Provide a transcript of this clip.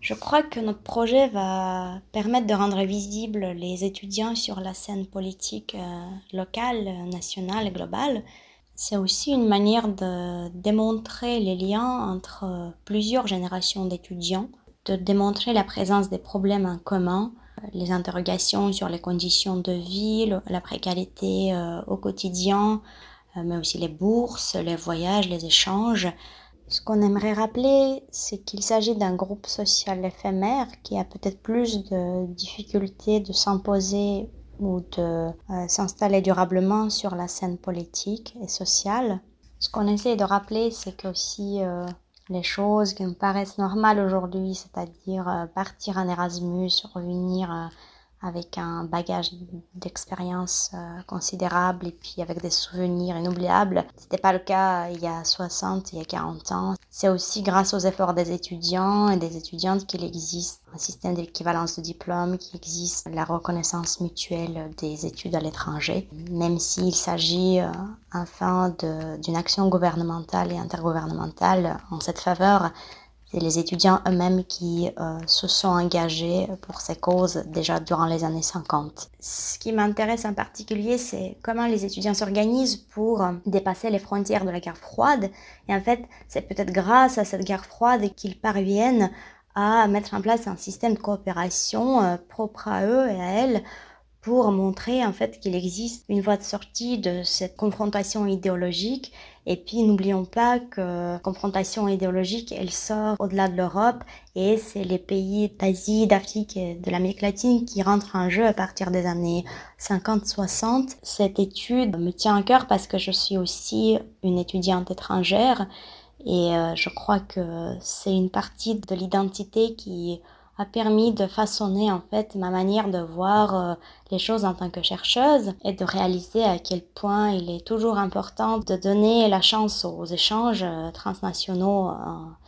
Je crois que notre projet va permettre de rendre visibles les étudiants sur la scène politique locale, nationale et globale. C'est aussi une manière de démontrer les liens entre plusieurs générations d'étudiants, de démontrer la présence des problèmes en commun, les interrogations sur les conditions de vie, la précarité au quotidien, mais aussi les bourses, les voyages, les échanges. Ce qu'on aimerait rappeler, c'est qu'il s'agit d'un groupe social éphémère qui a peut-être plus de difficultés de s'imposer ou de s'installer durablement sur la scène politique et sociale. Ce qu'on essaie de rappeler, c'est que aussi les choses qui me paraissent normales aujourd'hui, c'est-à-dire partir en Erasmus, revenir avec un bagage d'expérience considérable et puis avec des souvenirs inoubliables. C'était pas le cas il y a 60, il y a 40 ans. C'est aussi grâce aux efforts des étudiants et des étudiantes qu'il existe un système d'équivalence de diplôme, qu'il existe la reconnaissance mutuelle des études à l'étranger, même s'il s'agit enfin d'une action gouvernementale et intergouvernementale en cette faveur. C'est les étudiants eux-mêmes qui se sont engagés pour ces causes déjà durant les années 50. Ce qui m'intéresse en particulier, c'est comment les étudiants s'organisent pour dépasser les frontières de la guerre froide. Et en fait, c'est peut-être grâce à cette guerre froide qu'ils parviennent à mettre en place un système de coopération propre à eux et à elles pour montrer en fait qu'il existe une voie de sortie de cette confrontation idéologique. Et puis n'oublions pas que la confrontation idéologique, elle sort au-delà de l'Europe et c'est les pays d'Asie, d'Afrique et de l'Amérique latine qui rentrent en jeu à partir des années 50-60. Cette étude me tient à cœur parce que je suis aussi une étudiante étrangère et je crois que c'est une partie de l'identité qui a permis de façonner en fait ma manière de voir les choses en tant que chercheuse et de réaliser à quel point il est toujours important de donner la chance aux échanges transnationaux